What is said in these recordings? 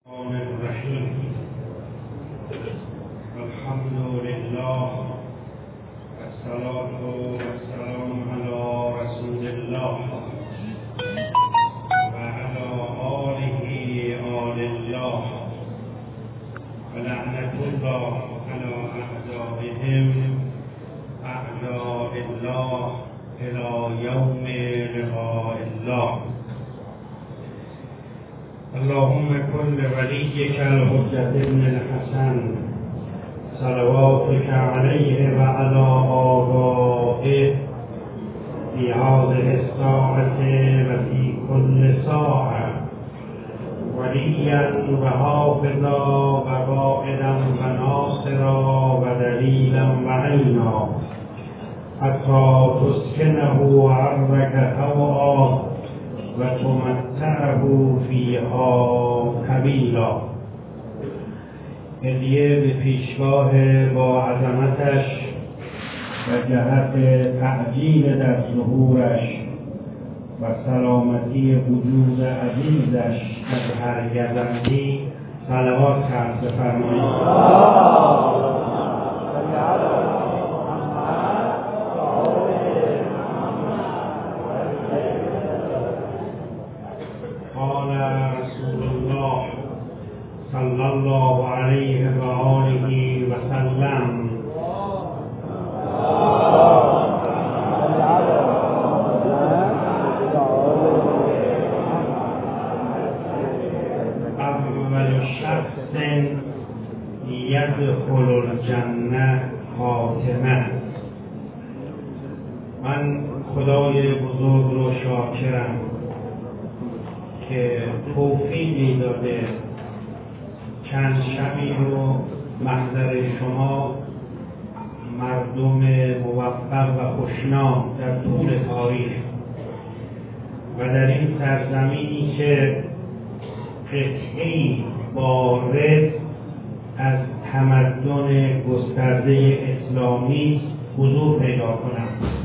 الرحمن الرحیم. الحمد لله والصلاة والسلام علی رسول الله و علی آل الله و لعنة الله علی اعدائهم اعداء الله الى یوم لقاء الله. اللهم كن لوليك الحجة ابن الحسن صلواتك عليه وعلى آبائه في هذه الساعة وفي كل ساعة وليا وحافظا وقائدا وناصرا ودليلا وعينا حتى تسكنه أرضك طوعا و تمتعه فیها طویلا. هدیه به پیشگاه با عظمتش و جهت تعجیل در ظهورش و سلامتی وجود عزیزش از هر گزندی صلوات کرد بفرمایید. صلی الله علیه و آله و سلم. اول شخص یدخل الجنه فاطمه. من خدای بزرگ رو شاکرم که توفیقی داده چند شبی رو محضر شما مردم موفق و خوشنام در طول تاریخ و در این سرزمینی که قطعی وارد از تمدن گسترده اسلامی حضور پیدا کنم.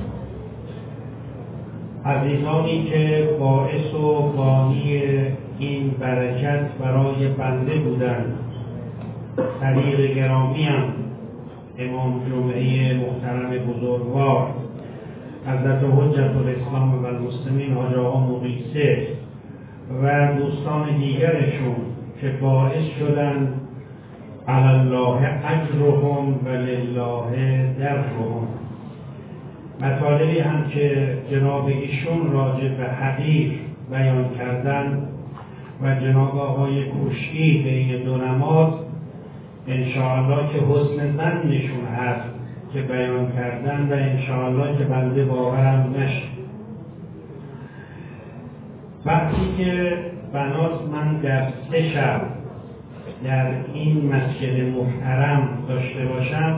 عزیزانی که باعث و بانی این برکت برای بنده بودند، صدیق گرامیم امام جمعه محترم بزرگوار حضرت حجت الاسلام و المسلمین حاج آقا مقیسه و دوستان دیگرشون که باعث شدند علی الله اجرهم و لله درهم. مطالبی هم که جناب ایشون راجع به حدیث بیان کردن و جناب آقای کوشکی بین دو نماز انشاءالله که حسن ظنشون هست که بیان کردن و انشاءالله که بنده باورم نشد. وقتی که بناس من در 3 شب در این مسجد محترم داشته باشم،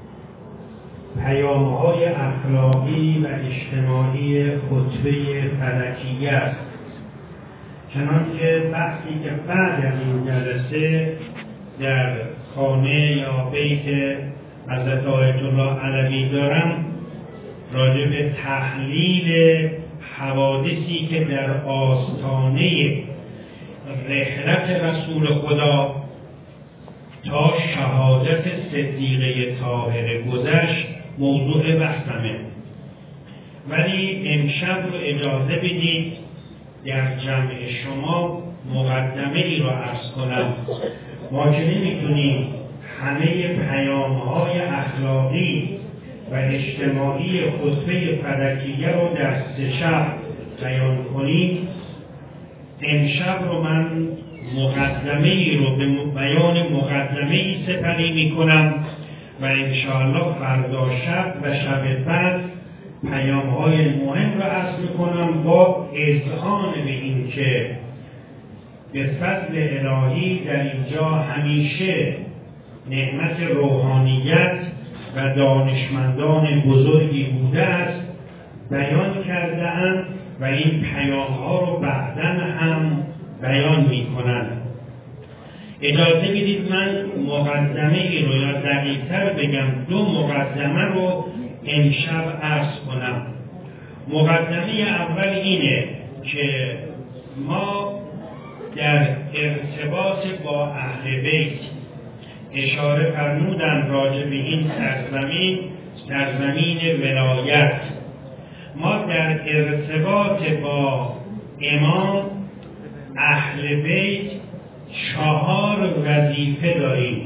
پیام‌های اخلاقی و اجتماعی خطبه فلکیه است. چنانکه بحثی که بعد از این جلسه در خانه یا بیت حضرت آیت الله علوی دارم راجع به تحلیل حوادثی که در آستانه رحلت رسول خدا تا شهادت صدیقه طاهره گذشت موضوع بحثمه. ولی امشب رو اجازه بدید در جمع شما مقدمه ای را عرض کنم. ما که نمیتونیم همه پیام‌های اخلاقی و اجتماعی خطبه فلکیه رو در 3 شب بیان کنیم، امشب رو من مقدمه ای رو به بیان مقدمه ای سپری میکنم و انشاءالله فردا شب و شب بعد پیام‌های مهم رو عرض میکنم با اذعان به این که به فضل الهی در اینجا همیشه نعمت روحانیت و دانشمندان بزرگی بوده است، بیان کرده‌اند و این پیام‌ها رو بعداً هم بیان می‌کنند. اجازه بدید من مقدمه ای رو یا دقیق‌تر بگم 2 مقدمه رو امشب عرض کنم. مقدمه اول اینه که ما در ارتباط با اهل بیت اشاره فرمودن راجع به این سرزمین ولایت. ما در ارتباط با امام اهل بیت 4 وظیفه داریم.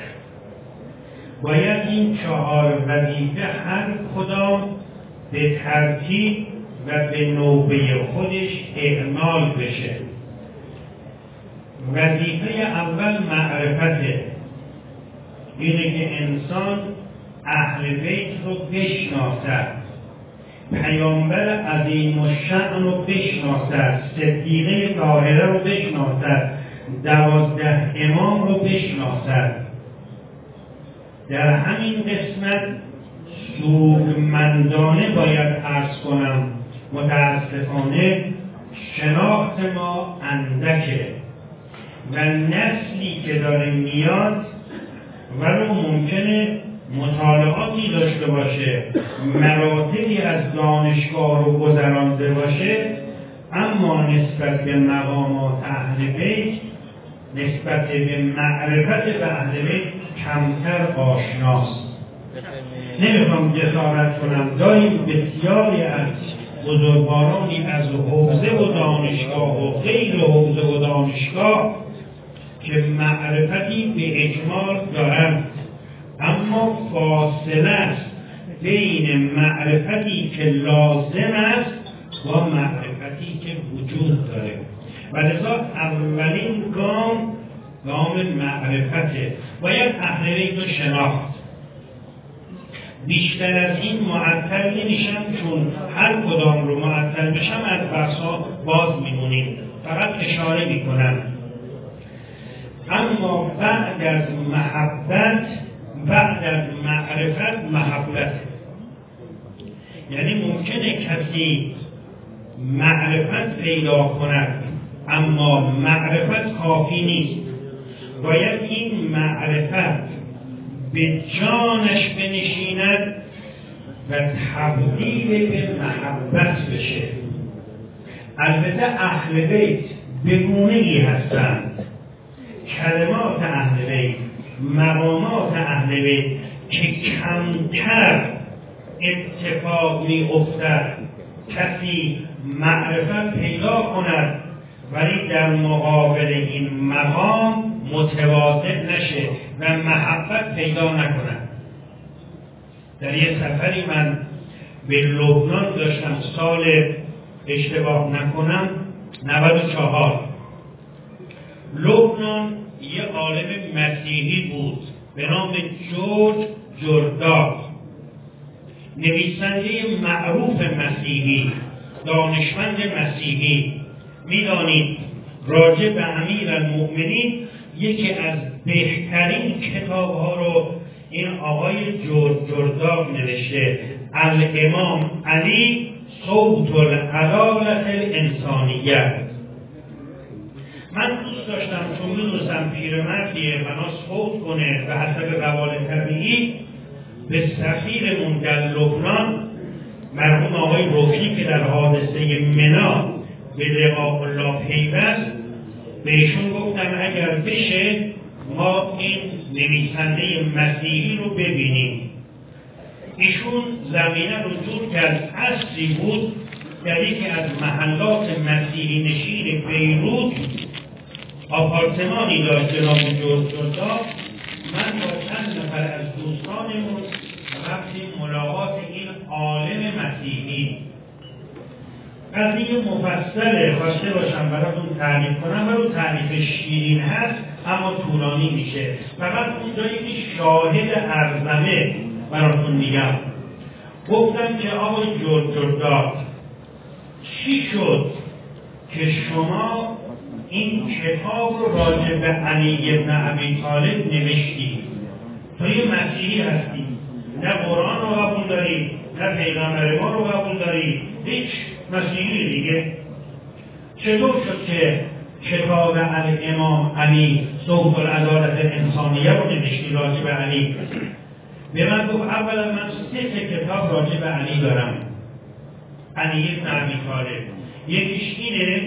باید این 4 وظیفه هر کدام به ترتیب و به نوبه خودش اعمال بشه. وظیفه اول معرفته، اینه که انسان اهل بیت رو بشناسد، پیامبر عظیم الشأن رو بشناسد، صدیقه طاهره رو بشناسد، 12 امام رو بشناسد. در همین قسمت سودمندانه باید عرض کنم متاسفانه شناخت ما اندکه و نسلی که داره میاد ولو ممکنه مطالعاتی داشته باشه، مراتبی از دانشگاه رو گذرانده باشه، اما نسبت به مقامات اهل بیت، نسبت به معرفت به اهل بیت کمتر آشناست. نمیخوام جسارت کنم، داریم بسیاری از بزرگوارانی از حوزه و دانشگاه و غیر حوزه و دانشگاه که معرفتی به اجمال دارند، اما فاصله است بین معرفتی که لازم است با معرفتی که وجود داره و لذا اولین گام معرفته. باید اهل بیت رو شناخت. بیشتر از این معطل نمیشم، چون هر کدام رو معطل بشم از بحثا باز میمونیم، فقط اشاره میکنم. اما بعد از محبت، بعد از معرفت محبت، یعنی ممکنه کسی معرفت پیدا کند اما معرفت کافی نیست. باید این معرفت به جانش بنشیند و تبدیل به محبت بشه. البته اهل بیت به گونه‌ای هستند، کلمات اهل بیت، مقامات اهل بیت که کمتر اتفاق می‌افتد کسی معرفت پیدا کند ولی در مقابل این مقام متواضع نشه و محبت پیدا نکند. در یه سفری من به لبنان داشتم، سال اشتباه نکنم 94. لبنان یه عالم مسیحی بود به نام جورج جرداق، نویسنده معروف مسیحی، دانشمند مسیحی. میدانید راجع به امیرالمؤمنین یکی از بهترین کتاب‌ها رو این آقای جورج جرداق نوشته، الامام علی صوت العدالت الانسانیه. من دوست داشتم چون میدونستم پیرمردیه بناس فوت کنه به حسب روال طبیعی، به سفیرمون در لبنان مرحوم آقای رکنی که در حادثه منا به لقاء الله پیوست، بهشون گفتم اگر بشه ما این نویسنده مسیحی رو ببینیم. ایشون زمینه رو جور کرد، عصری بود در یکی از محلات مسیحی نشین بیروت آپارتمانی داشت جناب جورج جرداق. من با چند نفر از دوستانمون رفتیم ملاقات این عالم مسیحی. قضیه مفصله، خواسته باشم براتون تعریف کنم، برای تعریف شیرین هست اما طولانی میشه. فقط اون جایی که شاهد ارزمه براتون میگم. گفتم که آقای جورج جرداق چی شد که شما این کتاب رو راجع به علی بن ابی طالب نوشتید؟ تو یه مسیحی هستی، نه قرآن رو قبول داری نه پیغمبر ما رو قبول داری، هیچ مسیحی دیگه. چطور شد که کتاب الامام علی صوت العدالت الانسانیه رو نوشتی راجع به علی؟ به من گفت اولا من 3 کتاب راجع به علی دارم، علی بن ابی طالب. یکیش اینه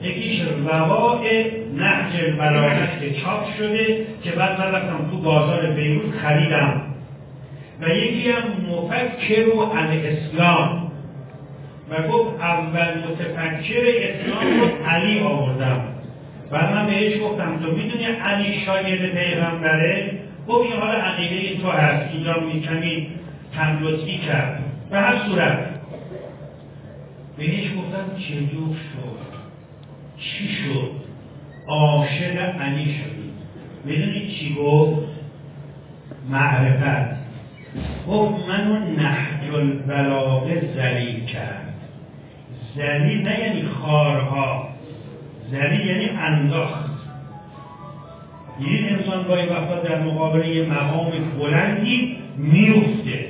یکیش روائع نهج البلاغه که چاپ شده که بعد من رفتم تو بازار بیروت خریدم، و یکی هم مفکر و الاسلام، و گفت اول متفکر اسلام رو علی آوردم. و من بهش گفتم تو میدونی علی شاگرد پیغمبره؟ گفت این حالا عقیده تو هست، اینجا کمی تملطفی کرد. به هر صورت بهش گفتم چجور شد؟ چی شد؟ عاشق علی شدی. میدونی چی گفت؟ معرفت. گفت منو نهج البلاغه ذلیل کرد. ذلیل نه یعنی خارها، ذلیل یعنی انداخت. یعنی انسان گاهی وقتا در مقابل یه مقام بلندی میفته،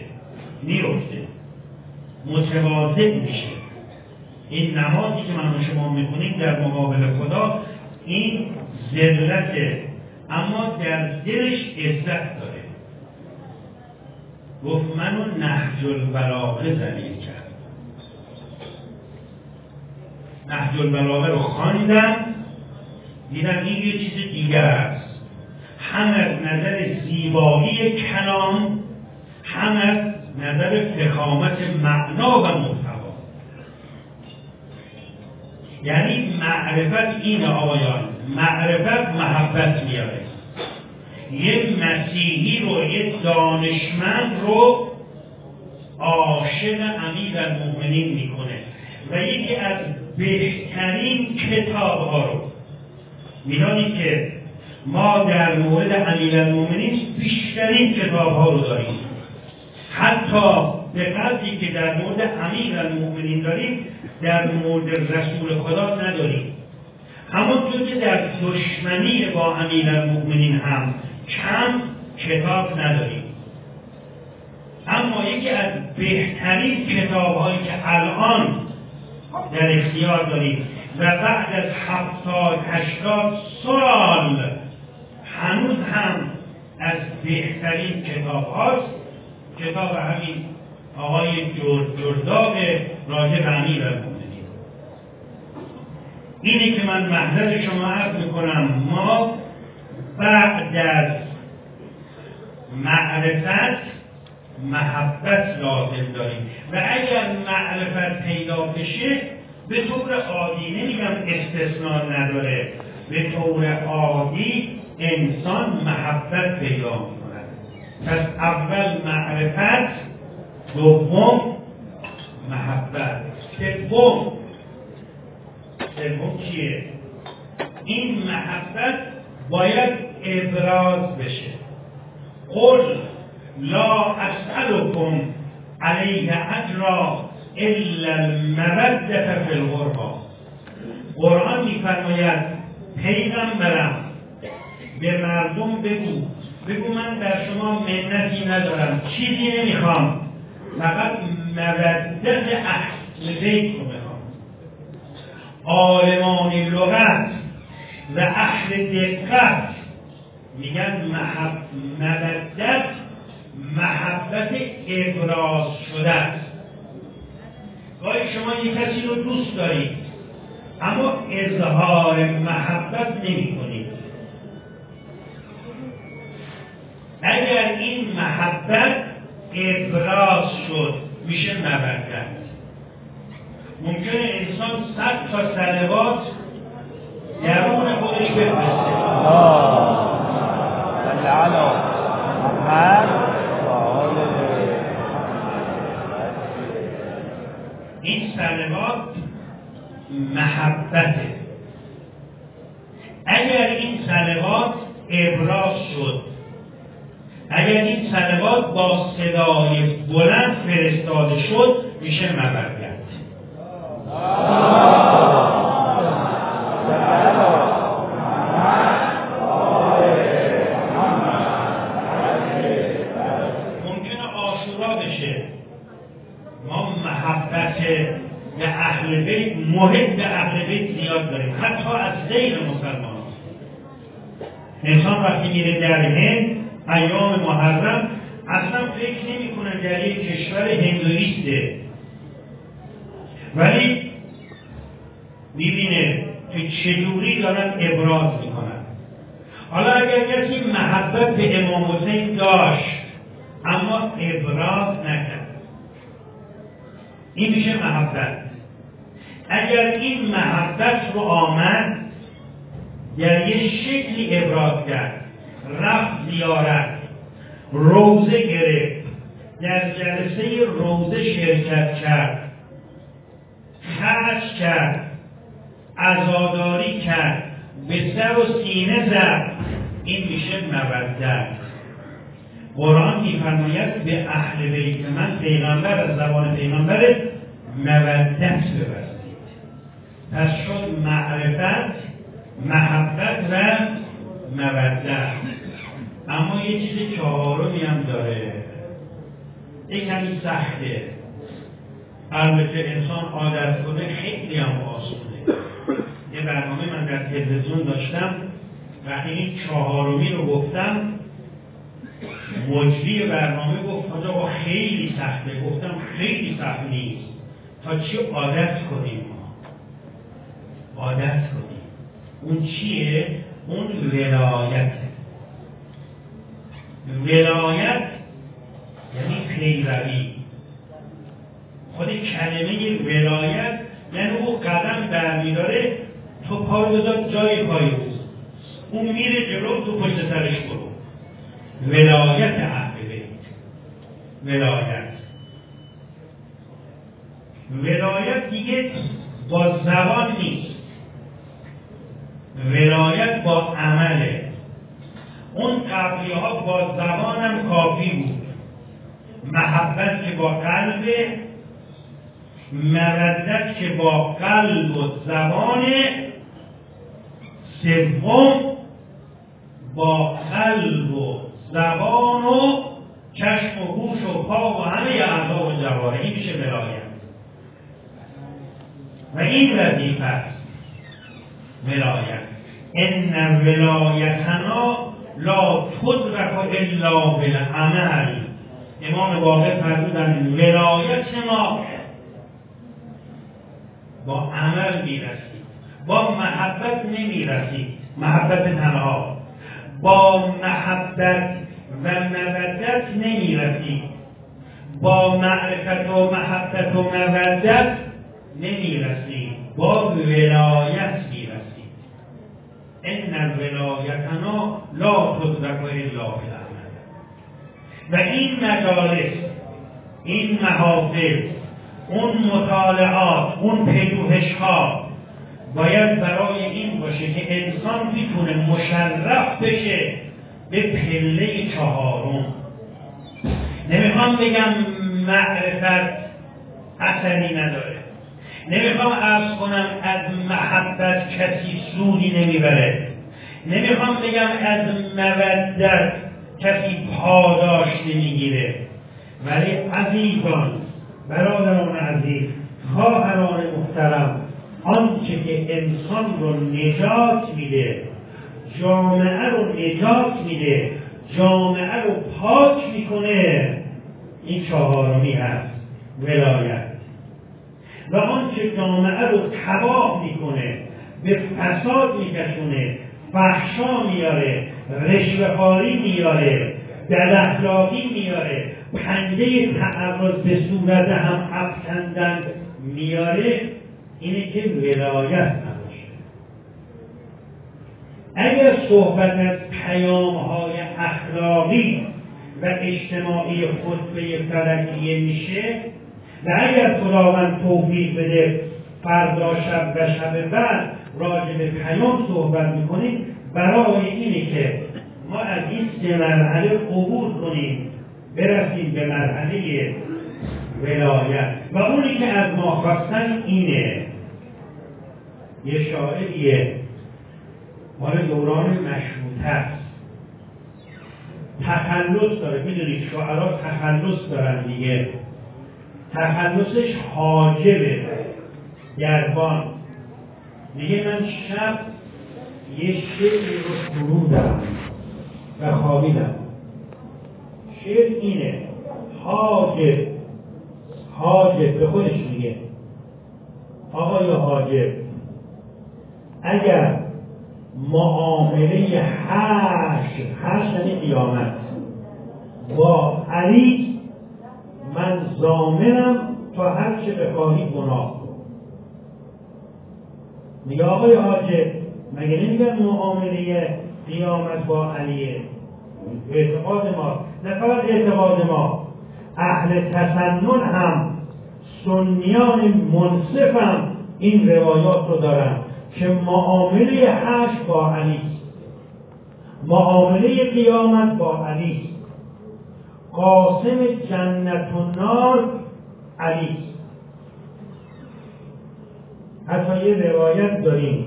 متواضع میشه. این نمازی که من و شما میکنیم در مقابل خدا این ذلته، اما در دلش عزت داره. گفت منو نهج البلاغه ذلیل کرد. نهج البلاغه رو خواندم، دیدم این یه چیز دیگر است، هم از نظر زیبایی کلام، هم از نظر فخامت معنا و محتوا. یعنی معرفت اینه آقایان، معرفت محبت میاره. یه مسیحی رو، یه دانشمند رو عاشق امیرالمؤمنین میکنه و یکی از بهترین کتاب ها رو میدانید که ما در مورد امیرالمؤمنین بیشترین کتاب ها رو داریم، حتی به قدری که در مورد امیرالمؤمنین داریم در مورد رسول خدا نداریم. همونطور که در دشمنی با امیرالمؤمنین هم کم کتاب نداریم. اما یکی از بهترین کتاب هایی که الان در اختیار داریم و بعد از 70-80 سال هنوز هم از بهترین کتاب هاست، کتاب همین آقای جرداغ راجع به امیرالمؤمنین. اینه که من محضر شما عرض میکنم، ما بعد از معرفت محبت لازم داریم و اگر معرفت پیدا بشه به طور عادی، نمیگم استثناء نداره، به طور عادی انسان محبت پیدا میکند. پس اول معرفت، دوم محبت، سوم چیه؟ این محبت باید ابراز بشه. قل لا اسألكم علیه اجرا الا المودة فی القربى. قرآن میفرماید پیغمبرم به مردم بگو من در شما منتی ندارم، چیزی نمیخوام، فقط مودت اهل بیت رو میخوام. عالمان لغت و اهل دقت میگن مودت محبت ابراز شده است. گاهی شما یک کسی رو دوست دارید اما اظهار محبت نمی کنید. اگر این محبت ابراز شد میشه مودت. ممکنه انسان 100 تا صلوات درون خودش بفرسته، این صلوات محبته. اگر این صلوات ابراز شد، اگر این صلوات با صدای بلند فرستاده شد میشه مودت. ممکنه عاشورا بشه، ما محبت به اهل بیت، محب به اهل بیت زیاد داریم، حتی از غیر مسلمان. انسان وقتی میره در هند ایام محرم اصلا فکر نمی کنه در یک کشور هندویسته، ولی میبینه که چجوری دارن ابراز میکنن. حالا اگر کسی محبت به امام حسین داشت اما ابراز نکرد، این میشه محبت. اگر این محبت رو آمد در یه شکلی ابراز کرد، رفت زیارت، روزه گرفت، در جلسه روزه شرکت کرد، خرج کرد، عزاداری کرد، به سر و سینه زد، این میشه مودت. قرآن میفرماید به اهل بیت من پیغمبر از زبان پیغمبر مودت ببرید. پس شد معرفت، محبت و مودت. اما یه چیز چهارمی هم داره، این کمی سخته. البته انسان عادت کنه خیلی هم آسونه. یه برنامه من در تلویزیون داشتم و این چهارمی رو گفتم، مجری برنامه گفت آقا خیلی سخته. گفتم خیلی سخت نیست، تا چی عادت کنیم ما. عادت کنیم. اون چیه؟ اون ولایت. ولایت یعنی پیروی. خود کلمه ولایت یعنی او قدم برمیداره، تو پا رو بذار جای پای اون میره جلو، تو پشت سرش برو. ولایت اهل بیت. ولایت دیگه با زبان نیست، ولایت با عمله. اون قبلی ها با زبانم کافی بود، محبت که با قلبه، مودت که با قلب و زبانه، سوم با قلب و زبان و چشم و گوش و پا و همه اعضا و جوارح. این میشه ولایت. و این وظیفه است ولایت. ان ولایتنا لا تدرک الا بالعمل. امام باقر فرمودند ولایت ما با عمل میرسید، با محبت نمیرسید. محبت تنها با محبت و مودت نمیرسید، با معرفت و محبت و مودت نمیرسید، با ولایت میرسید. ان ولایتنا لا تدرک الا بالعمل. و این مجالس، این محافل، اون مطالعات، اون پژوهش‌ها باید برای این باشه که انسان بتونه مشرف بشه به پله چهارم. نمیخوام بگم معرفت اثری نداره، نمیخوام عرض کنم از محبت کسی سودی نمیبره، نمیخوام بگم از مودت کسی پاداش نمیگیره. ولی عزیزان، برادران عزیز، خواهران محترم، آنچه که انسان رو نجات میده، جامعه رو نجات میده، جامعه رو پاک میکنه، این چهارمی هست، ولایت. و آنچه جامعه رو تباه میکنه، به فساد میکشونه، فحشا میاره، رشوه‌خواری میاره، بداخلاقی میاره، پنجه تعرض به صورت هم افکندن میاره، اینه که ولایت نباشه. اگر صحبت از پیام‌های اخلاقی و اجتماعی خطبه فلکیه میشه و اگر خداوند توفیق بده فردا شب و شب بعد راجع به پیام صحبت میکنیم، برای اینه که ما از این سه مرحله عبور کنیم برسیم به مرحله ولایت. و اونی که از ما خواستن اینه. یه شاعریه مال دوران مشروطه است، تخلص داره. میدونید شاعرها تخلص دارن دیگه. تخلصش حاجبه، گربان. میگه من شب یه شعری رو سرودم و خوابیدم. شعر اینه: حاجب به خودش میگه آقای حاجب، اگر قیامت با علی من ضامنم تا هر چه بخواهی گناه کن. میگه آقای حاجب مگه نمیگن معامله قیامت با علیه؟ اعتقاد ما، نه فقط اعتقاد ما، اهل تسنن هم سنیان منصف هم این روایات رو دارن که معامله حشر با علی، معامله قیامت با علی، قاسم جنت و نار علی. حتی یه روایت داریم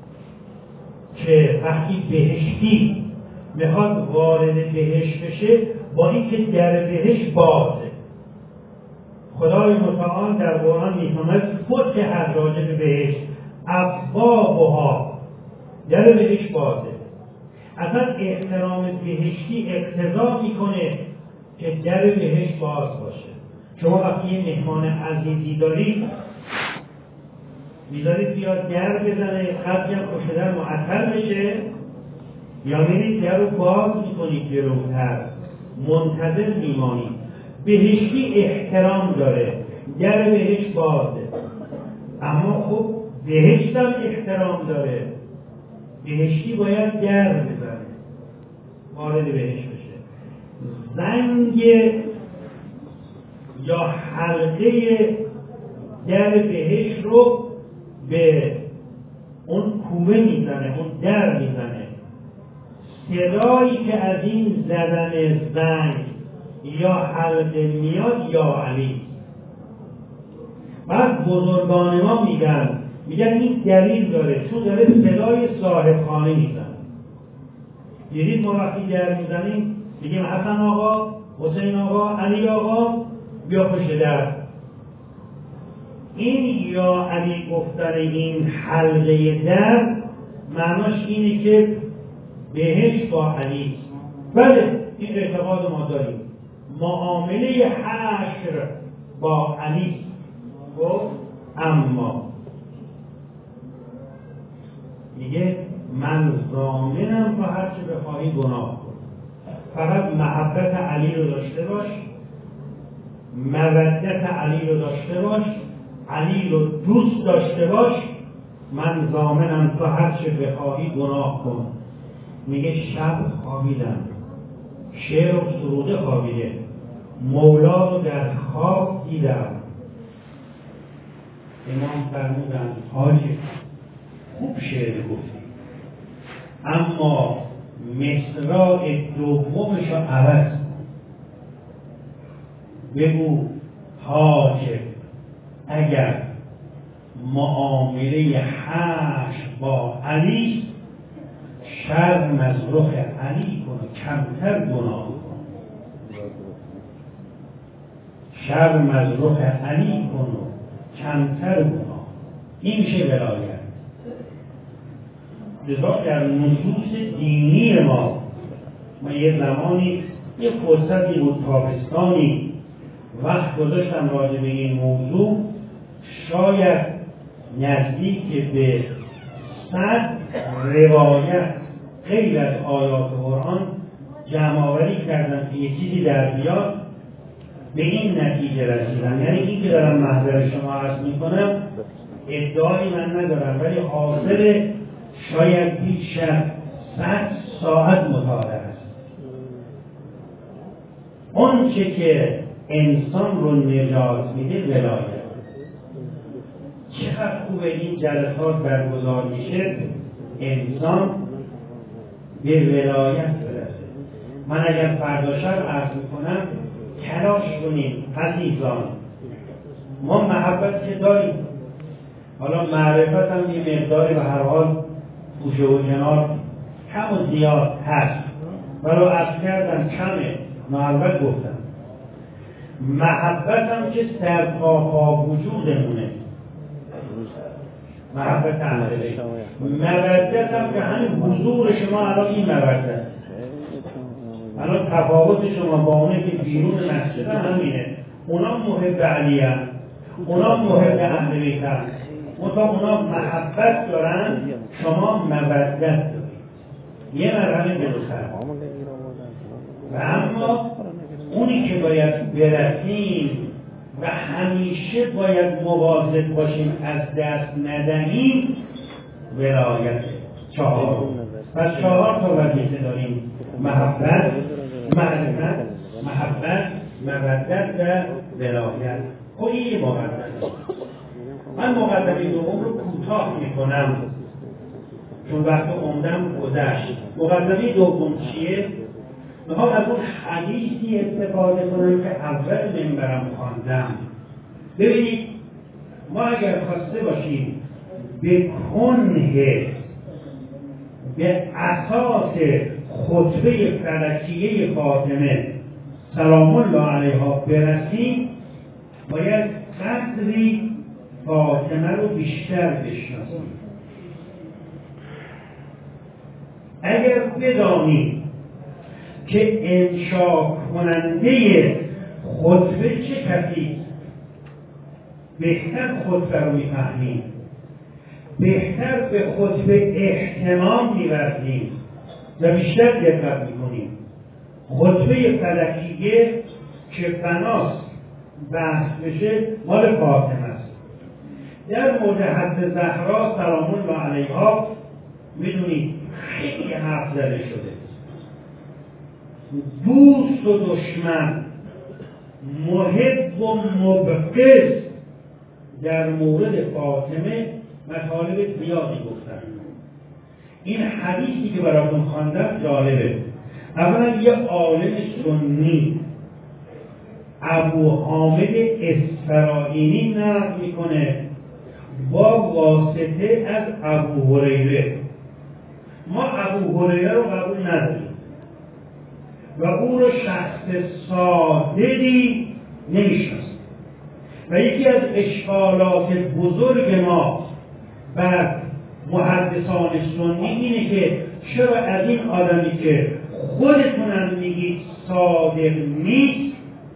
که وقتی بهشتی میخواد وارد بهشت بشه با اینکه در بهشت بازه، خدای متعال در قرآن میفرماید فتحت راجع به بهشت ابوابها، در بهشت بازه. اصلا احترام بهشتی اقتضا میکنه که در بهشت باز باشه. شما وقتی یه مهمان عزیزی دارید میذارید بیاد در بزنه، خطی هم خوشدر معطل بشه، یا میرید در رو باز میکنید جلوتر منتظر میمانید. بهشتی احترام داره، در بهشت بازه. اما خب بهشت هم احترام داره، بهشتی باید در بزنه وارد بهشت بشه. زنگ یا حلقه در بهشت رو به اون کومه میزنه، اون در میزنه. صدایی که از این زدن زنگ یا حلقه میاد یا علی. بعد بزرگان ما میگن این دلیل داره، چون داره صدای صاحب خانه میزنه. دیدید ما وقتی در میزنیم میگیم حسن آقا، حسین آقا، علی آقا بیا پشت در. این یا علی گفتن این حلقه در معناش اینه که بهشت با علی. بله این اعتقاد ما داریم، معامله حشر با علی. خب اما میگه من ضامنم تا هر چه بخواهی گناه کن، فقط محبت علی رو داشته باش، مودت علی رو داشته باش، علی رو دوست داشته باش، من ضامنم تا هر چه بخواهی گناه کن. میگه شب خوابیدم، شعر و سروده خوابیده، مولا رو در خواب دیدم. امام فرمودن حاجی خوب شعر گفتی، اما مصرع دومش رو عوض بگو حاجب اگر معامله حشر با علی، شرم از رخ علی کن و کمتر گناه کن. شرم از رخ علی کن و کمتر گناه. این میشه ولایت. لذا در نصوص دینی ما یه زمانی یه فرصتی بود تابستانی وقت گذاشتم راجع به این موضوع، شاید نزدیک به 100 روایت غیر از آیات قرآن جمع‌آوری کردم که یه چیزی در بیاد. به این نتیجه رسیدم، یعنی این که دارم محضر شما عرض میکنم ادعایی من ندارم، ولی حاصل شاید بیش از 100 ساعت مطالعه است. اون چه که انسان رو نجات میده ولایت. چقدر خوبه این جلسات برگزار میشه انسان به ولایت برسه. من اگر فردا شب عرض میکنم تلاش کنیم عزیزان، ما محبت که داریم، حالا معرفت هم یه مقداری به هر حال گوشه و کنار کم و زیاد هست، ولو عرض کردم کمه معرفت گفتم. محبت هم که سرپا وجودمونه، محبت اهل مودت هم که همین حضور شما الان این مودت، الان تفاوت شما با اونه که بیرون مسجد همینه. اونا محب علی هم، اونا محب اهل بیت هم، اونا محبت دارن، شما مودت دارید. یه مرحله جلوتر و اما اونی که باید برسیم و همیشه باید مواظب باشیم از دست ندهیم ولایت. 4 پس 4 تا وظیفه داریم: محبت، معرفت، محبت، مودت و ولایت. خب این یه مقدمه. من مقدمه دوم رو کوتاه میکنم چون وقت عمدم گذشت. مقدمه دوم چیه؟ میخوام از اون حدیثی استفاده کنم که اول منبرم خواندم. ببینید ما اگر خواسته باشیم به کنه، به اساس خطبه فلکیه فاطمه سلام الله علیها برسیم، باید قدری فاطمه رو بیشتر بشناسیم. اگر بدانیم که انشا کننده خطبه چه کسی، بهتر خطبه رو میفهمیم، بهتر به خطبه احتمام می‌ورزیم و بیشتر دقت میکنیم. خطبه فلکیه که بناست بحث بشه مال فاطمه است. در مورد حضرت زهرا سلام الله علیها میدونید خیلی حرف زده شده. دوست و دشمن، محب و مبغض در مورد فاطمه مطالب زیادی گفتن. این حدیثی که براتون خواندم جالبه. اولا یه عالم سنی ابو حامد اسفراینی نقل میکنه با واسطه از ابو هریره. ما ابو هریره رو قبول نداریم و او رو شخص صادقی نمیشناسیم و یکی از اشکالات بزرگ ما بر محدثان سنی اینه که چرا از این آدمی که خودتونم میگید صادق نیست،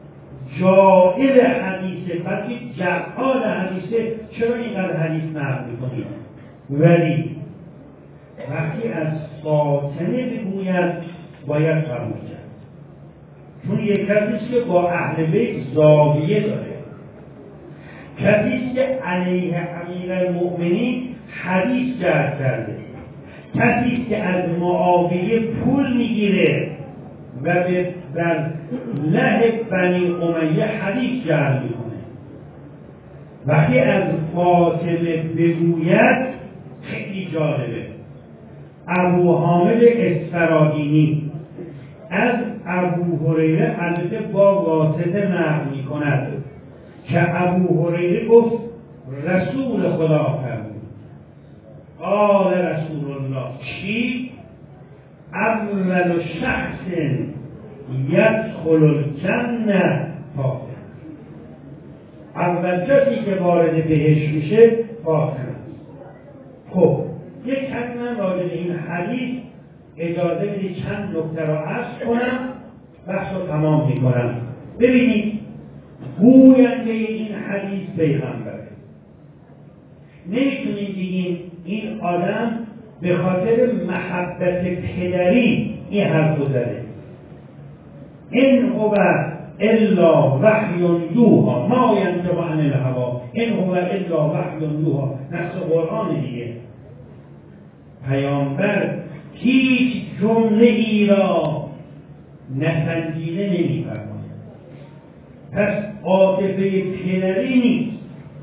جائل حدیثه، بلکه جعال حدیثه، چرا اینقدر حدیث نقل میکنید؟ ولی وقتی از فاطمه بگوید باید قبول کرد، چون یک کسیست که با اهل بیت زاویه داره، کسیست که علیه امیرالمؤمنین حدیث جرح کرده، کسیست که از معاویه پول میگیره و در له بنی امیه حدیث جرح میکنه. وقتی از فاطمه بگوید خیلی جالبه. ابو حامد اسفراینی از ابو هریره البته با واسطه نقل میکند که ابو هریره گفت رسول خدا فرمود قال رسول الله کی اول شخص یدخل الجنه فاطمه. اول کسی که وارد بهشت میشه فاطمه است. خب یک کمی من راجع به این حدیث اجازه بدید چند نکته را عرض کنم، بحث رو تمام میکنم. ببینید گوینده این حدیث پیغمبره. نمیتونیم بگیم این آدم به خاطر محبت پدری این حرف زده. این هو الا وحی یوحی ما ینطق عن الهوی این هو الا وحی یوحی. نص قرآن دیگه. پیامبر هیچ جمله ای را نسنجیده نمی‌فرماید. پس عاطفه پدری نیست،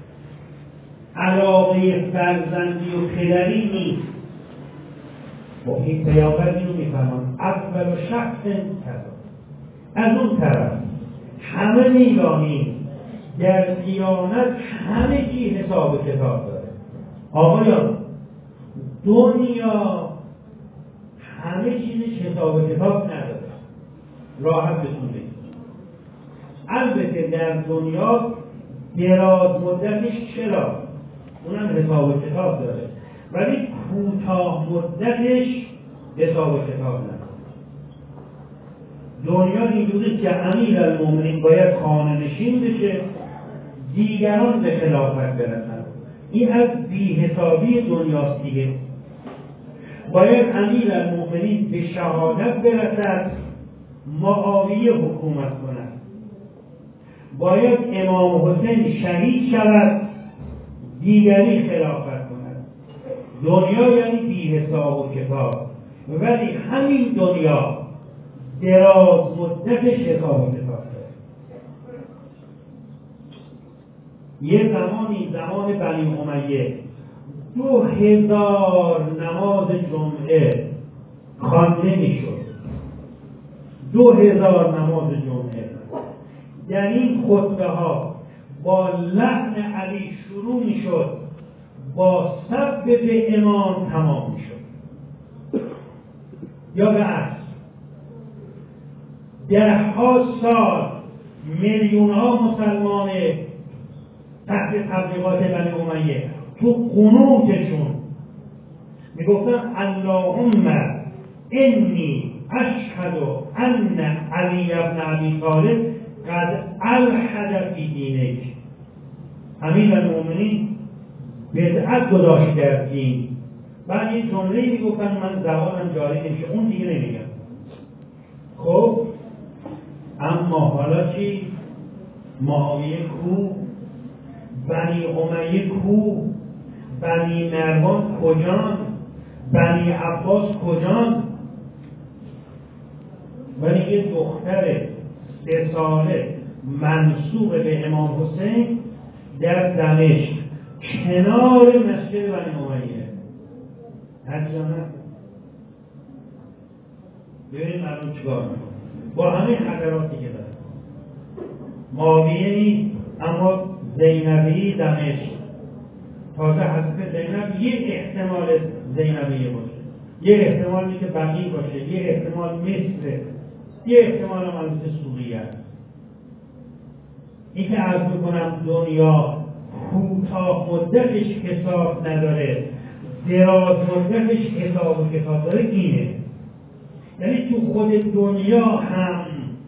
علاقه فرزندی و پدری نیست. با این پیامبر اینو می‌فرماید اول شخص کذا. از اون طرف همه می‌دانیم در قیامت همه چی حساب و کتاب داره. آقایان دنیا همه چیزش حساب و کتاب نداره، راحت بتون بگید. البته در دنیا دراز مدتش چرا اونم حساب و کتاب داره، ولی کوتاه مدتش حساب و کتاب نداره. دنیا اینجوری که امیرالمؤمنین باید خانه‌نشین بشه، دیگران به خلافت برسن. این از بی‌حسابی دنیاست دیگه. باید امیرالمؤمنین به شهادت برسد، معاویه حکومت کند، باید امام حسین شهید شود، دیگری خلافت کند. دنیا یعنی بی حساب و کتاب، ولی همین دنیا دراز مدتش حساب و کتاب داره. یه زمانی زمان بنی امیه 2000 نماز جمعه خوانده میشد. 2000 نماز جمعه در این خطبه ها با لعن علی شروع میشد، با سب به امام تمام میشد. یا به عکس 10 سال میلیون ها مسلمان تحت تبلیغات بنی امیه تو قنوتشون میگفتن اللهم انی اشهد ان علی بن ابی طالب قد الحد فی دینک. امیرالمومنین بدعت گذاشت در دین. بعد این جمله میگفتن من زبانم جاری نمیشه، اون دیگه نمیگم. خب اما حالا چی؟ معاویه کو؟ بنی امیه کو؟ بنی مروان کجان؟ بنی عباس کجان؟ ولی یه دختر 3 ساله منسوب به امام حسین در دمشق کنار مسجد بنی امیه هرچیانه. ببینید الان چیکار میکنه با همه خطراتی که داره. معاویه نیست اما زینبی دمشق. تازه حضرت زینب یه احتمال زینبیه باشه، یه احتمالی که بقیه باشه، یه احتمال مصر، یه احتمال هم البته سوریه. این که عرض بکنم دنیا کوتاه مدتش حساب نداره، دراز مدتش حساب و کتاب داره، اینه. یعنی تو خود دنیا هم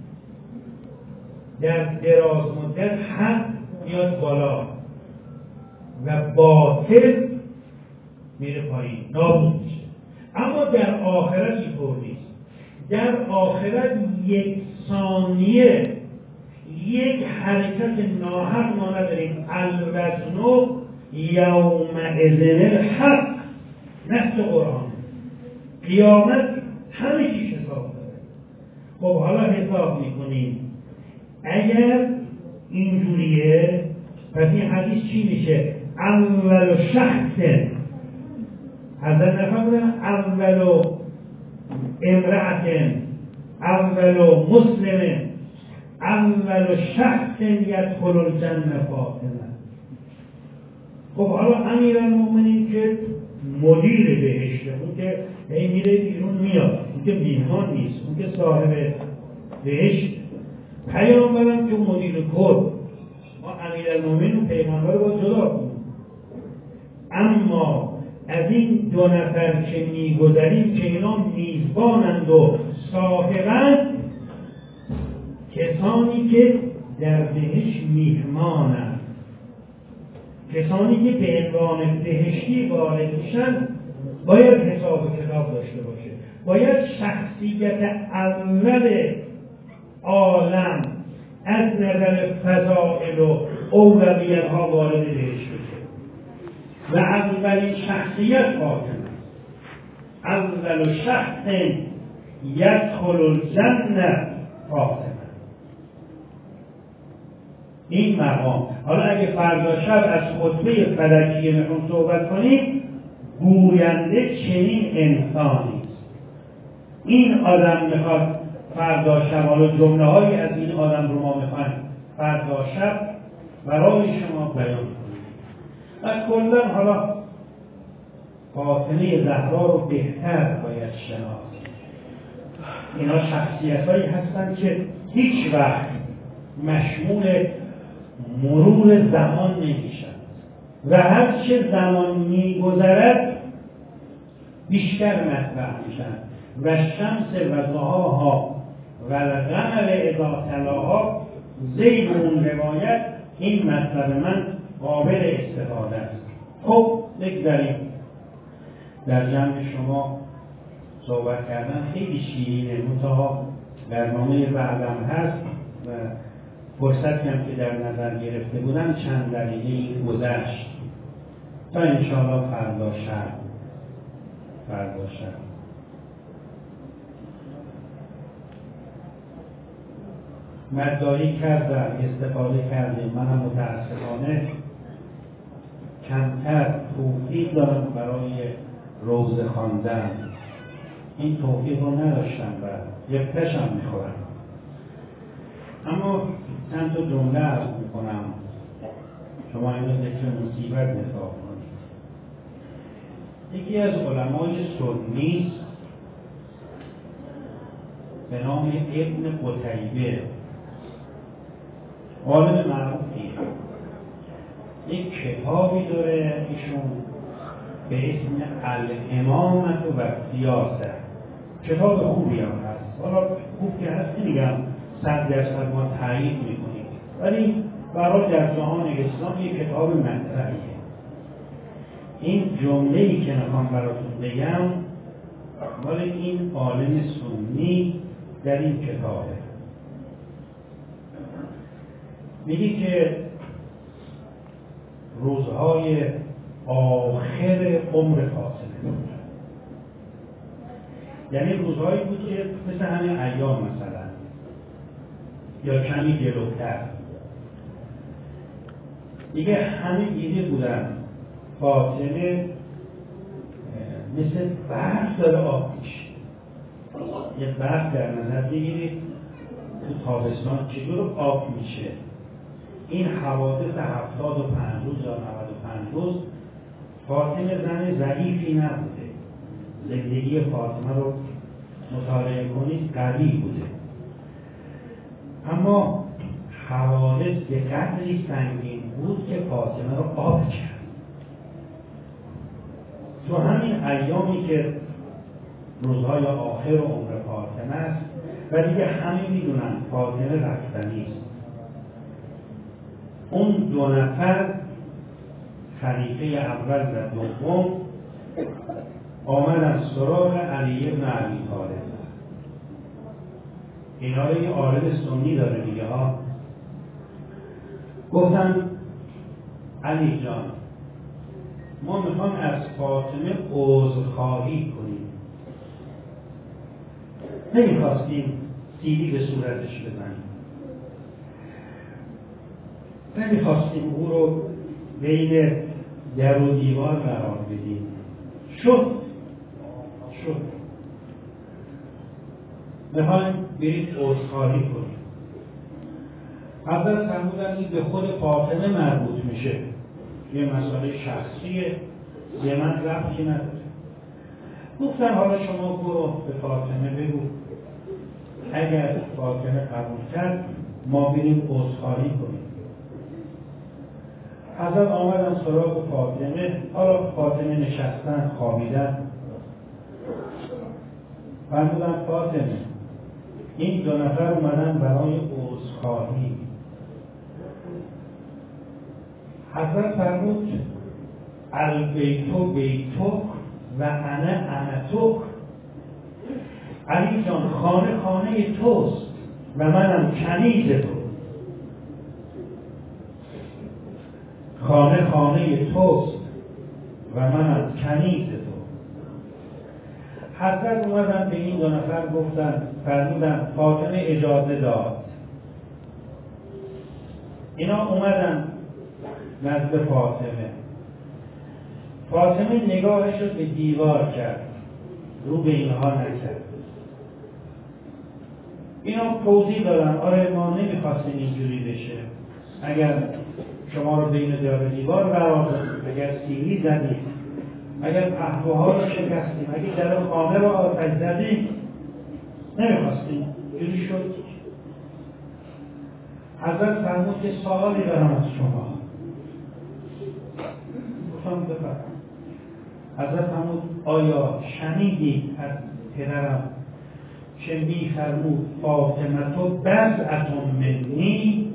در دراز مدت حق میاد بالا و باطل میره پایین، نابود میشه. اما در آخرت اینطور نیست. در آخرت 1 ثانیه یک حرکت ناحق ما نداریم. الوزن یومئذ الحق، نص قرآن. قیامت همه چیز حساب داره. خب حالا حساب میکنیم اگر اینجوریه پس این حدیث چی میشه؟ اول شخص حضرت نفرمودن اول امرأة اول مسلم اول شخص یدخل الجنه فاطمه. خب حالا امیرالمومنین که مدیر بهشته، اون که این میره بیرون میاد، اون که میهمان نیست، اون که صاحب بهشت، پیامبرم که مدیر کل. ما امیرالمومنین و پیغمبر رو باید جدا کنیم. اما از این 2 نفر که میگذریم که اینا میزبانند و صاحبند، کسانی که در بهشت میهمانند، کسانی که به عنوان بهشتی وارد میشن، باید حساب و کتاب داشته باشه. باید شخصیت اول عالم از نظر فضائل و اولویت ها وارد بهشت بشه و اولین شخصیت فاطمه. اول شخص یدخل الجنه فاطمه. این مقام. حالا اگه فردا شب از خطبه فلکیه میخوام صحبت کنیم، گوینده چنین انسانی است. این آدم میخواد فردا شب، حالا جمله هایی از این آدم رو ما میخوایم فردا شب برای شما بیان کنیم. و کلا حالا فاطمه زهرا رو بهتر باید شناخت. اینا شخصیت هایی هستن که هیچ وقت مشمول مرور زمان نمیشن و هر چه زمان میگذرد بیشتر مطرح میشن. و شمس و ضحاها و القمر اذا تلاها، زیر اون روایت این مطلب من قابل استفاده است. خب بگذاریم. در جمع شما صحبت کردن خیلی شیرینه، منتها برنامه بعدم هست و فرصتی هم که در نظر گرفته بودم چند دقیقه گذشت تا انشاءالله فردا شب مداری کردم، استفاده کردیم. منم متاسفانه کمتر توفیق دارم برای روزه خواندن. این توفیق رو نداشتم و یکتشم میخورم. اما چند تا جمله عرض میکنم، شما اینو ذکر مصیبت حساب کنید. یکی از علمای سنی به نام ابن قتیبه، عالم معروفیه، یک کتابی داره ایشون به اسم الامامة و سیاست. کتاب خوبی هم هست. حالا خوب که هست نمیگم 100% ما تایید میکنیم، ولی برای در جهان اسلام یک کتاب مطرحیه. این جمله‌ای که میخوام براتون بگم مال این عالم سنی در این کتابه. میگه که روزهای آخر عمر فاطمه، یعنی روزهایی بود که مثل همین ایام مثلا یا کمی جلوتر، دیگه همه دیده بودن فاطمه مثل برف داره آب میشه. یه برف در نظر بگیرید تو تابستان چطور آب میشه. این حوادث 75 روز یا 95 روز فاطمه زن ضعیفی نبوده. زندگی فاطمه رو مطالعه کنید قوی بوده، اما حوادث به قدری سنگین بود که فاطمه رو آب کرد. تو همین ایامی که روزهای آخر عمر فاطمه است و دیگه همه میدونن فاطمه رفتنی است، اون دو نفر خلیفه اول و دوم آمدن سراغ علی بن ابی طالب. اینا رو یه عالم سنی داره دیگه ها. گفتن علی جان، ما میخوام از فاطمه عذرخواهی کنیم. نمیخواستیم سیلی به صورتش بزنیم، نمیخواستیم او رو بین در و دیوار قرار بدیم. شد میخوایم برید عذرخواهی کنیم. حضرت فرمودن این به خود فاطمه مربوط میشه، یه مسئله شخصیه، یه من ربطی نداره. گفتن حالا شما برو به فاطمه بگو، اگر فاطمه قبول کرد ما بریم عذرخواهی کنیم. حضرت آمدن سراغ فاطمه. حالا فاطمه نشستن خوابیدن. فرمودن فاطمه این دو نفر اومدن برای عذرخواهی. حضرت فرمود البیتو بیتک و انا تک. علی جان، خانه توست و منم کنیز تو. خانه توست و منم کنیز تو. حضرت اومدن به این دو نفر گفتن، فرمودن فاطمه اجازه داد. اینا اومدن نزد فاطمه. فاطمه نگاهش رو به دیوار کرد، رو به اینها نکرد. اینا توضیح دادن آره ما نمیخواستیم اینجوری بشه، اگر شما رو بین در دیوار قرار دادیم، اگر سیلی زدیم، اگر پهلوها رو شکستیم، اگر در خانه رو آتش زدیم، نمیخواستیم جوری شد. حضرت فرمود که سوالی دارم از شما. گفتم بفرمایید. حضرت فرمود آیا شنیدید از پدرم که می‌فرمود فاطمه تو بضعة منی؟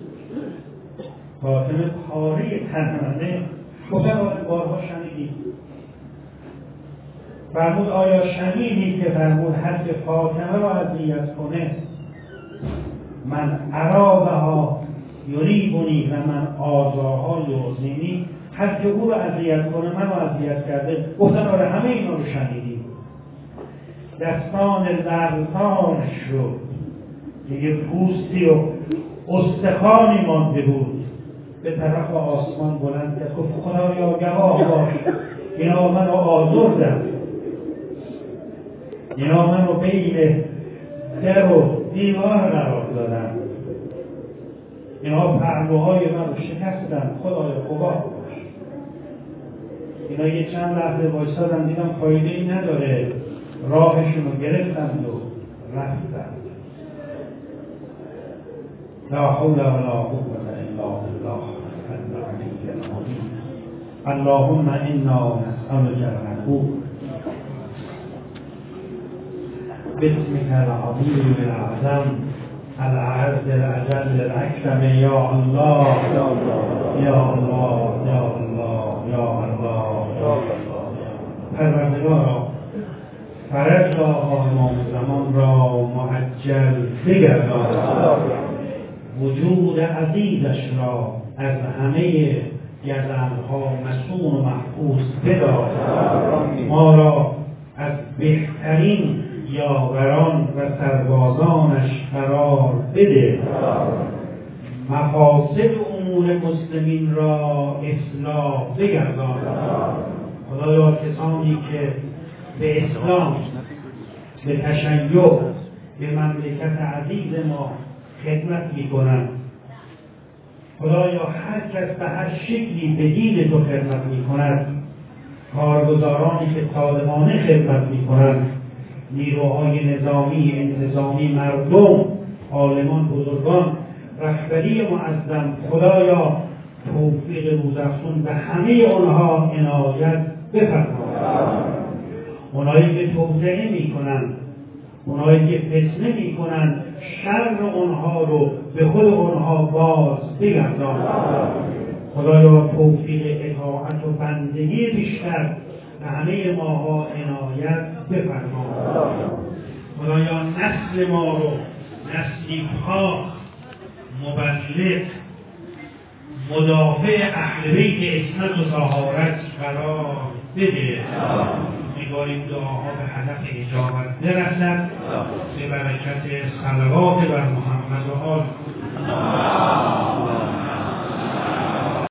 فاطمه پاره تن منه. گفتم بارها شنیدید. فرمود آیا شنیدی که فرمود حد فاطمه را اذیت کنه؟ من عرابها یریبونی و من آزاها یعزینی، حد او رو اذیت کنه منو اذیت کرده. گفتن آره همه اینا رو شنیدیم. دستان لرزانش رو دیگه پوستی و استخوانی مانده بود، به طرف آسمان بلند کرد، گفت خدایا گواه باش، اینا منو آزردن، اینا منو بین در و دیوار قرار دادن، اینا پهلوهای من رو شکستن، خدایا گواه باش. اینا یه چند لحظه وایسادن، دیدم فایده ای نداره، راهشون رو گرفتند و رفتند. لا حول ولا قوة الا بالله العلی العظیم. اللهم انا نسألك العفو باسمك العظيم الأعظم الأعز الأجل الأكرم يا الله يا الله يا الله يا الله يا الله. پروردگارا فرج را امام زمان را معجل بگردان، وجود عزیزش را از همه گزندها مسون و محفوظ بدار، ما را از بهترین یاوران و سربازانش قرار بده، مفاسد امور مسلمین را اصلاح بگردان. خدایا کسانی که به اسلام، به تشیع، به مملکت عزیز ما خدمت میکنند، خدایا هر کس به هر شکلی به دین تو خدمت میکند، کارگزارانی که صادقانه خدمت میکنند، نیروهای نظامی، انتظامی، مردم، عالمان، بزرگان، رهبری معظم، خدایا توفیق روزافزون به همه آنها عنایت بفرما. اونایی که توطئه میکنند، اونایی که فتنه میکنند، شر اونها رو به خود اونها باز بگردان. خدایا توفیق اطاعت و بندگی بیشتر به همه ماها عنایت بفرما. خدایا نسل ما رو نسلی پاک، مبلغ، مدافع اهل بیت عصمت و طهارت قرار بده. امیدواریم دعاها به هدف اجابت برسد به برکت صلوات بر محمد و آل.